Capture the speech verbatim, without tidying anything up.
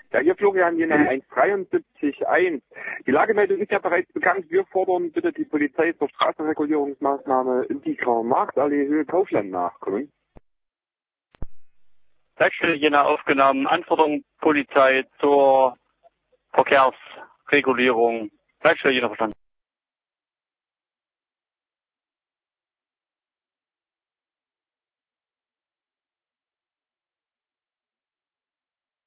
Ja, hier Florian Jena eins dreiundsiebzig eins. Die Lagemeldung ist ja bereits bekannt. Wir fordern bitte die Polizei zur Straßenregulierungsmaßnahme Integra Marktallee Höhe Kaufland nachkommen. Leitstelle Jena aufgenommen. Anforderung Polizei zur Verkehrsregulierung. Leitstelle Jena verstanden.